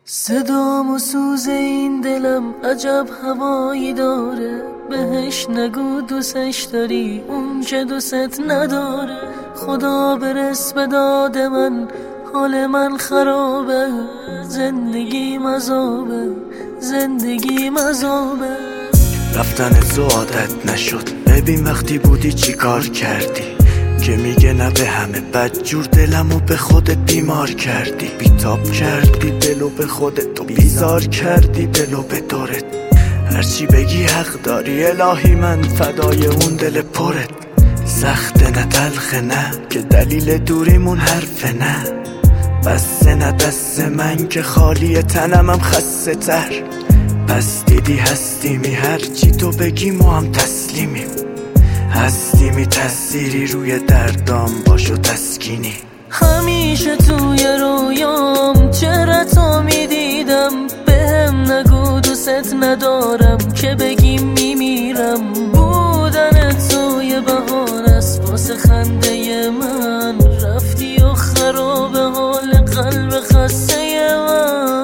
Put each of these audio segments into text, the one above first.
صدام و سوز این دلم عجب هوایی داره، بهش نگو دوستش داری اون که دوست نداره. خدا برس به داد من، حال من خرابه، زندگی مذابه، زندگی مذابه. رفتن تو عادت نشد، ببین وقتی بودی چی کار کردی که میگه نه به همه بدجور دلمو به خودت بیمار کردی. بیتاب کردی دلو به خودت، تو بیزار کردی دلو به دورت. هرچی بگی حق داری الهی، من فدای اون دل پرت. سخت نه تلخ نه که دلیل دوریمون حرف نه، بس نه دست من که خالی تنمم خسته تر. پس دیدی هستیمی، هرچی تو بگی ما هم تسلیمیم. هستیمی تأثیری روی دردام باش و تسکینی. همیشه توی رویام چهره تو میدیدم، بهم نگو دوست ندارم که بگی میمیرم. بودن توی بهار است واسه خنده من، رفتی و خراب حال قلب خسته من.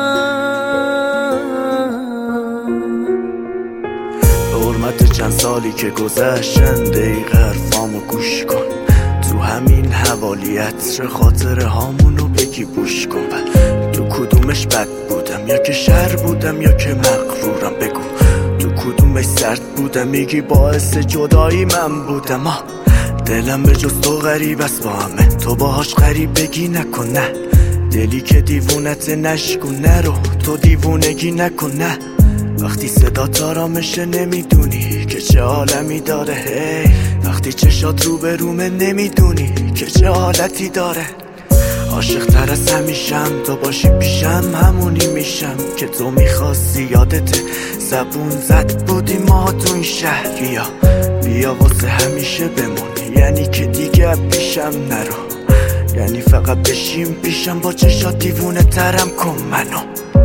حرمت چند سالی که گذشتن دقیقه حرفامو گوش کن. تو همین حوالی عطر خاطره هامونو بگی بوش کن. تو کدومش بد بودم یا که شر بودم یا که مغرورم؟ بگو تو کدومش سرد بودم میگی باعث جدایی من بودم؟ دلم به جز تو غریب است با همه، تو باهاش غریب بگی نکن نه. دلی که دیوونت نشکن نرو، تو دیوونگی نکن نه. وقتی صدا آرامشه نمیدونی که چه عالمی داره، هی وقتی چشات رو به رومه نمیدونی که چه حالتی داره. عاشق تر از همیشم، تو باشی پیشم همونی میشم که تو میخواستی. یادت زبون زد بودی ما تو این شهر، بیا بیا واسه همیشه بمون. یعنی که دیگه پیشم نرو، یعنی فقط بشیم پیشم با چشات دیوونه ترم کن منو.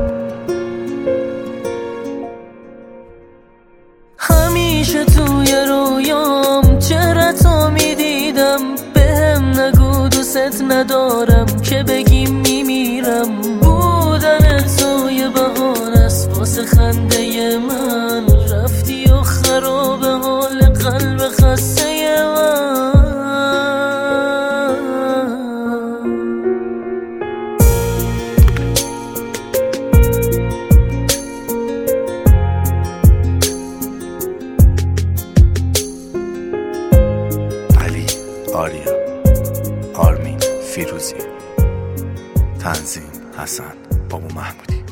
همیشه توی رویام چهره تو میدیدم، بهم نگو دوست ندارم که بگی میمیرم. بودن توی بهار است واسه خنده من، رفتی و خراب حال قلب خسته من. آریا، آرمین، فیروزی. تنظیم حسن بابو محمودی.